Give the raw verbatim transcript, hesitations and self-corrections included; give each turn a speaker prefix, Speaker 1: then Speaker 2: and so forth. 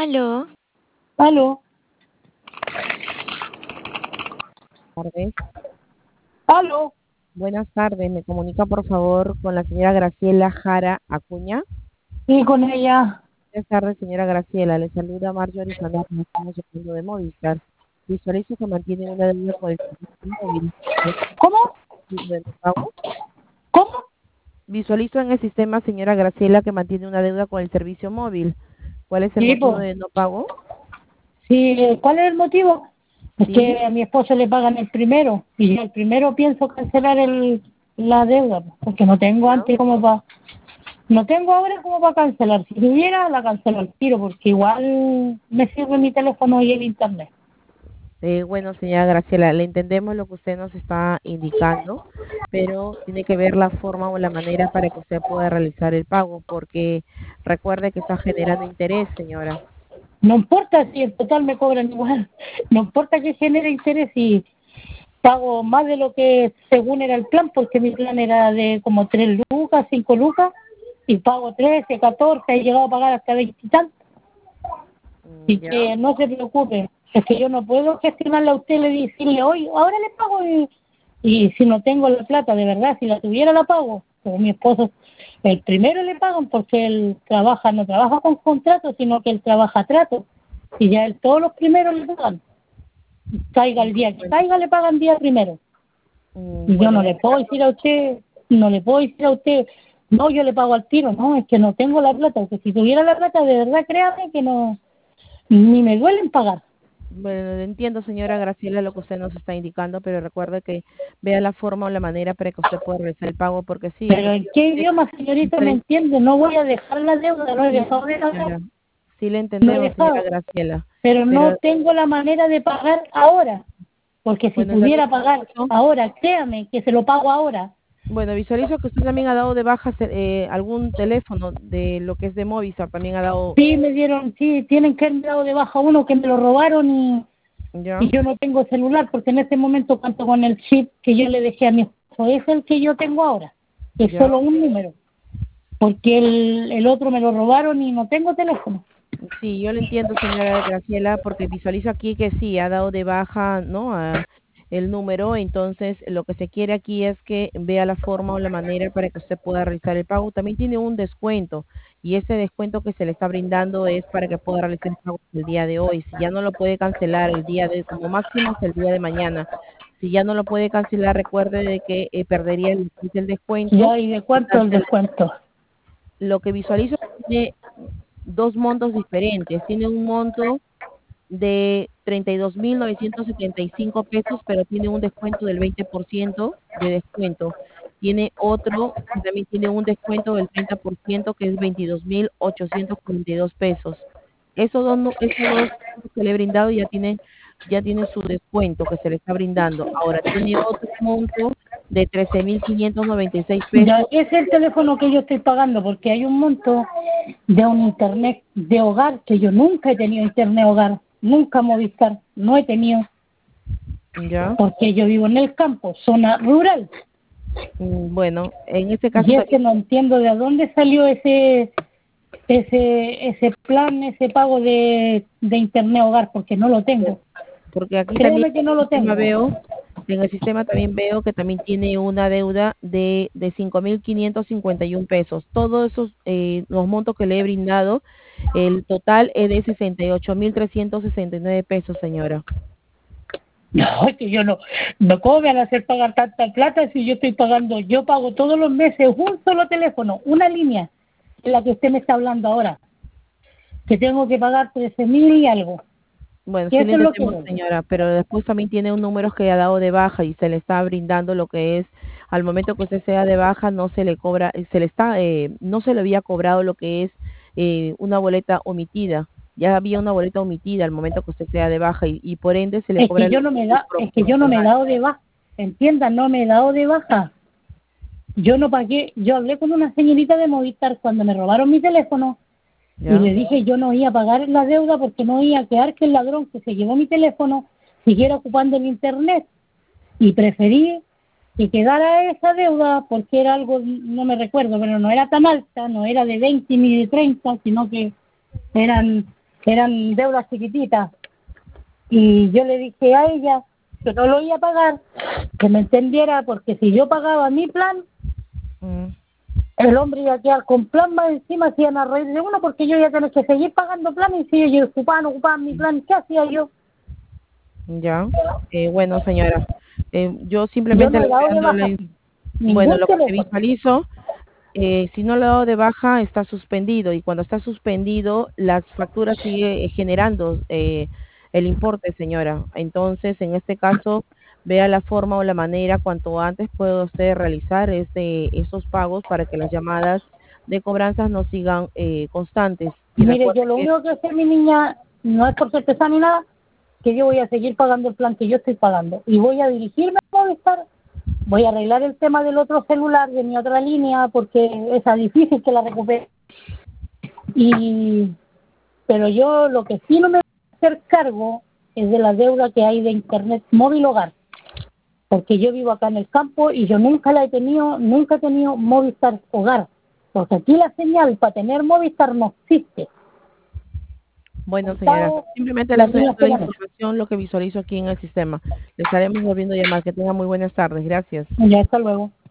Speaker 1: Aló.
Speaker 2: Aló.
Speaker 3: Tardes.
Speaker 2: Aló.
Speaker 3: Buenas tardes, me comunica por favor con la señora Graciela Jara Acuña.
Speaker 2: Sí, con ella.
Speaker 3: Buenas tardes, señora Graciela, le saluda Marjorie Santos, estamos llamando de Movistar. Visualizo que mantiene una deuda con el servicio móvil. ¿Es
Speaker 2: ¿Cómo?
Speaker 3: motivo de no pago?
Speaker 2: ¿Cómo?
Speaker 3: Visualizo en el sistema, señora Graciela, que mantiene una deuda con el servicio móvil. ¿Cuál es el
Speaker 2: Sí,
Speaker 3: motivo
Speaker 2: pues.
Speaker 3: de no pago?
Speaker 2: Sí, ¿cuál es el motivo? Es
Speaker 3: Sí.
Speaker 2: que a mi esposo le pagan el primero y yo el primero pienso cancelar el, la deuda, pues, porque no tengo
Speaker 3: ¿Ya?
Speaker 2: antes como para... No tengo ahora como para cancelar. Si tuviera, la cancelo al tiro, porque igual me sirve mi teléfono y el internet.
Speaker 3: Eh, bueno, señora Graciela, le entendemos lo que usted nos está indicando, pero tiene que ver la forma o la manera para que usted pueda realizar el pago, porque recuerde que está generando interés, señora.
Speaker 2: No importa si en total me cobran igual, no importa que genere interés y pago más de lo que según era el plan, porque mi plan era de como tres lucas, cinco lucas, y pago trece, catorce, he llegado a pagar hasta veinte y tanto.
Speaker 3: Mm,
Speaker 2: Y
Speaker 3: ¿Ya?
Speaker 2: que no se preocupe, es que yo no puedo gestionarle a usted y decirle, hoy, ahora le pago, y, y si no tengo la plata, de verdad, si la tuviera la pago. Pero mi esposo, el primero le pagan porque él trabaja, no trabaja con contrato, sino que él trabaja a trato. Y ya él, todos los primeros le pagan. Caiga el día que
Speaker 3: Bueno,
Speaker 2: caiga, le pagan día primero.
Speaker 3: mm,
Speaker 2: Y yo
Speaker 3: bueno,
Speaker 2: no
Speaker 3: en
Speaker 2: le
Speaker 3: este
Speaker 2: puedo
Speaker 3: caso,
Speaker 2: decir a usted, no le puedo decir a usted, no, yo le pago al tiro, no, es que no tengo la plata, porque si tuviera la plata, de verdad, créame que no, ni me duelen pagar.
Speaker 3: bueno, entiendo, señora Graciela, lo que usted nos está indicando, pero recuerde que vea la forma o la manera para que usted pueda realizar el pago, porque sí,
Speaker 2: Pero ¿en qué
Speaker 3: efectivamente,
Speaker 2: idioma, señorita, me
Speaker 3: usted-
Speaker 2: entiende? No voy a dejar la deuda, no he
Speaker 3: sí,
Speaker 2: dejado de pagar,
Speaker 3: señora, sí le
Speaker 2: no he
Speaker 3: entendemos, señora
Speaker 2: dejado,
Speaker 3: Graciela,
Speaker 2: pero no
Speaker 3: pero
Speaker 2: tengo la manera de pagar ahora, porque si
Speaker 3: bueno, también
Speaker 2: pudiera pagar
Speaker 3: visualizo.
Speaker 2: ahora, créame que se lo pago ahora.
Speaker 3: Bueno, visualizo que usted también ha dado de baja eh, algún teléfono de lo que es de Movistar, también ha dado,
Speaker 2: Sí, me dieron, sí, tienen que haber dado de baja uno que me lo robaron y
Speaker 3: ¿ya?
Speaker 2: y yo no tengo celular porque en este momento cuento con el chip que yo le dejé a mi esposo, es el que yo tengo ahora, es
Speaker 3: ¿Ya?
Speaker 2: solo un número, porque el, el otro me lo robaron y no tengo teléfono.
Speaker 3: Sí, yo le entiendo, señora Graciela, porque visualizo aquí que sí, ha dado de baja, ¿no? A el número, entonces lo que se quiere aquí es que vea la forma o la manera para que usted pueda realizar el pago. También tiene un descuento y ese descuento que se le está brindando es para que pueda realizar el pago el día de hoy. Si ya no lo puede cancelar el día de, como máximo hasta el día de mañana. Si ya no lo puede cancelar, recuerde de que eh, perdería el, el descuento
Speaker 2: Ya, ¿y de
Speaker 3: y
Speaker 2: cuánto el
Speaker 3: cancela.
Speaker 2: descuento?
Speaker 3: Lo que visualizo tiene dos montos diferentes. Tiene un monto de treinta y dos mil novecientos setenta y cinco pesos, pero tiene un descuento del veinte por ciento de descuento. Tiene otro que también tiene un descuento del treinta por ciento, que es veintidós mil ochocientos cuarenta y dos pesos. Esos dos, no- esos dos que le he brindado ya tienen, ya tienen su descuento que se le está brindando. Ahora tiene otro monto de trece mil quinientos noventa y seis
Speaker 2: Ya,
Speaker 3: pesos.
Speaker 2: ese es el teléfono que yo estoy pagando porque hay un monto de un internet de hogar que yo nunca he tenido internet hogar, nunca Movistar, no he tenido,
Speaker 3: ¿Ya?
Speaker 2: porque yo vivo en el campo, zona rural.
Speaker 3: Mm, Bueno, en este caso
Speaker 2: Y ese
Speaker 3: también,
Speaker 2: no entiendo de dónde salió ese ese ese plan, ese pago de, de internet hogar, porque no lo tengo.
Speaker 3: porque aquí también
Speaker 2: Créeme que
Speaker 3: en
Speaker 2: no
Speaker 3: el
Speaker 2: lo
Speaker 3: sistema
Speaker 2: tengo.
Speaker 3: veo, en el sistema también veo que también tiene una deuda de, de cinco mil quinientos cincuenta y uno pesos. Todos esos, eh, los montos que le he brindado, el total es de sesenta y ocho mil trescientos sesenta y nueve pesos, señora.
Speaker 2: No, es que yo no, no, ¿cómo me van a hacer pagar tanta plata si yo estoy pagando? Yo pago todos los meses un solo teléfono, una línea, en la que usted me está hablando ahora, que tengo que pagar trece mil y algo.
Speaker 3: Bueno,
Speaker 2: Y
Speaker 3: sí le
Speaker 2: eso es lo que
Speaker 3: entendemos,
Speaker 2: debo.
Speaker 3: señora, pero después también tiene un número que ha dado de baja y se le está brindando lo que es, al momento que usted sea de baja, no se le cobra, se le está, eh, no se le había cobrado lo que es eh, una boleta omitida. Ya había una boleta omitida al momento que usted sea de baja y, y por ende se le
Speaker 2: Es
Speaker 3: cobra
Speaker 2: que
Speaker 3: el,
Speaker 2: yo no me
Speaker 3: el
Speaker 2: da, es que yo no me he
Speaker 3: proporcional.
Speaker 2: dado de baja, entiendan, no me he dado de baja. Yo no pagué, yo hablé con una señorita de Movistar cuando me robaron mi teléfono y
Speaker 3: ¿Ya?
Speaker 2: le dije yo no iba a pagar la deuda porque no iba a quedar que el ladrón que se llevó mi teléfono siguiera ocupando el internet y preferí que quedara esa deuda porque era algo, no me recuerdo, pero no era tan alta, no era de veinte ni de treinta, sino que eran eran deudas chiquititas. Y yo le dije a ella que no lo iba a pagar, que me entendiera, porque si yo pagaba mi plan,
Speaker 3: Mm.
Speaker 2: el hombre iba a quedar con plan más encima, se iban a reír de uno, porque yo iba a tener que seguir pagando plan, y si ellos ocupaban, ocupaban mi plan, ¿qué hacía yo?
Speaker 3: Ya. Eh, bueno, señora, eh, yo
Speaker 2: Yo
Speaker 3: simplemente
Speaker 2: no
Speaker 3: le
Speaker 2: he
Speaker 3: estoy
Speaker 2: dado de
Speaker 3: dando
Speaker 2: baja
Speaker 3: la, bueno,
Speaker 2: ningún
Speaker 3: lo que se
Speaker 2: teléfono.
Speaker 3: visualizo, eh, si no lo he dado de baja, está suspendido, y cuando está suspendido, las facturas sigue eh, generando eh, el importe, señora. Entonces, en este caso, vea la forma o la manera cuanto antes pueda usted realizar este, esos pagos para que las llamadas de cobranzas no sigan eh, constantes. Y
Speaker 2: Mire,
Speaker 3: recuerde
Speaker 2: yo lo
Speaker 3: que
Speaker 2: único que sé, mi niña, no es por ser pesada ni nada, que yo voy a seguir pagando el plan que yo estoy pagando. Y voy a dirigirme a Movistar, voy a arreglar el tema del otro celular, de mi otra línea, porque es difícil que la recupere. Y, pero yo lo que sí no me voy a hacer cargo es de la deuda que hay de Internet móvil hogar, porque yo vivo acá en el campo y yo nunca la he tenido, nunca he tenido Movistar hogar, porque aquí la señal para tener Movistar no existe.
Speaker 3: bueno, señora,
Speaker 2: Estado,
Speaker 3: simplemente le
Speaker 2: las
Speaker 3: estoy
Speaker 2: líneas
Speaker 3: dando la
Speaker 2: pegan.
Speaker 3: información, lo que visualizo aquí en el sistema. Le estaremos volviendo a llamar. Que tenga muy buenas tardes. Gracias.
Speaker 2: Ya, hasta luego.